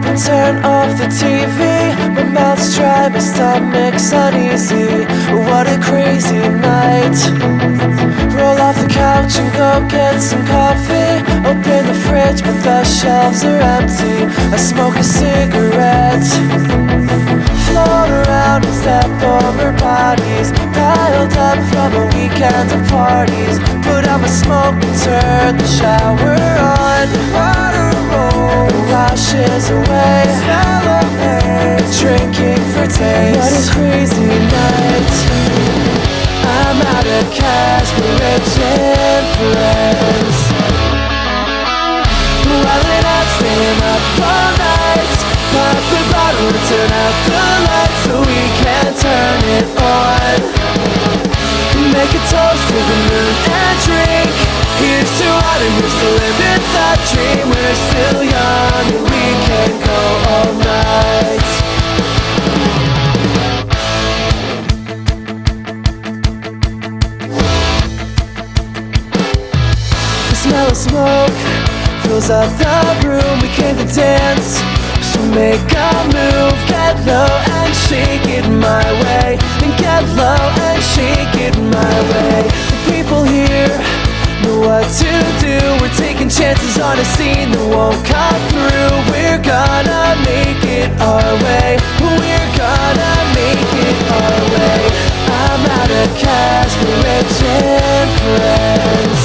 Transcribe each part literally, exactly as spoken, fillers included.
Turn off the T V, my mouth's dry, my stomach's uneasy. What a crazy night. Roll off the couch and go get some coffee. Open the fridge but the shelves are empty. I smoke a cigarette. Float around and step over bodies piled up from a weekend of parties. Put out my smoke and turn the shower on. Water roll washes away. Celebrate, drinking for taste. What a crazy night. I'm out of cash, we're rich and friends. Well, we're not staying up all night. Pop the bottle and turn out the lights so we can turn it on. Make a toast to the moon and drink. Here's to water, here's to living that dream. We're still young and we can go all night. The smell of smoke fills up the room. We came to dance, so make a move. Get low and shake it my way. And get low and shake it my way. The people here know what to do. We're taking chances on a scene that won't come through. We're gonna make it our way. We're gonna make it our way. I'm out of cash, we're rich and friends.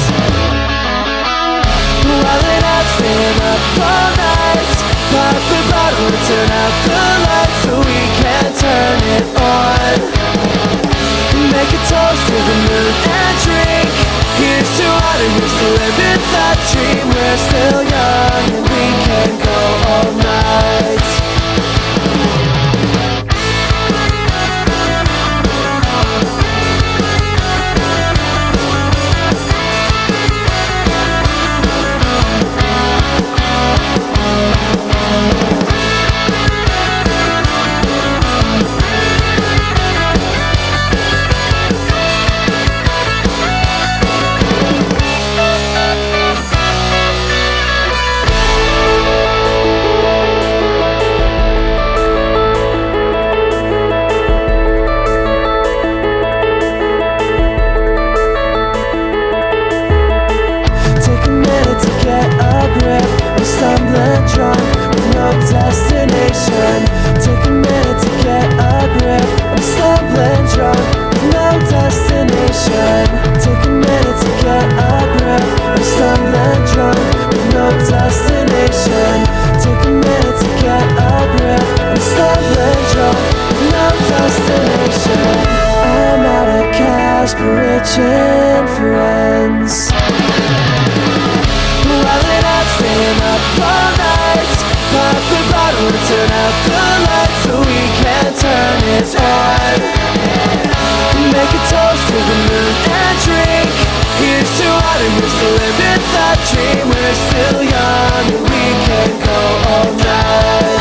Well, we're not staying up all night. Pop the bottle and turn out the lights so we can turn it on. Make a toast to the moon and drink. Here's to water, here's to living that dream. We're still young and we can go all night. Stumbling drunk with no destination. Take a minute to get a grip. I'm stumbling drunk with no destination. Take a minute to get a grip. I'm stumbling drunk with no destination. Take a minute to get a grip. I'm stumbling drunk with no destination. I'm out of cash but rich and friends. Well, we're not staying up all night. Pop the bottle and turn out the lights so we can turn it on. Make a toast to the moon and drink. Here's to water, here's to living that dream. We're still young and we can go all night.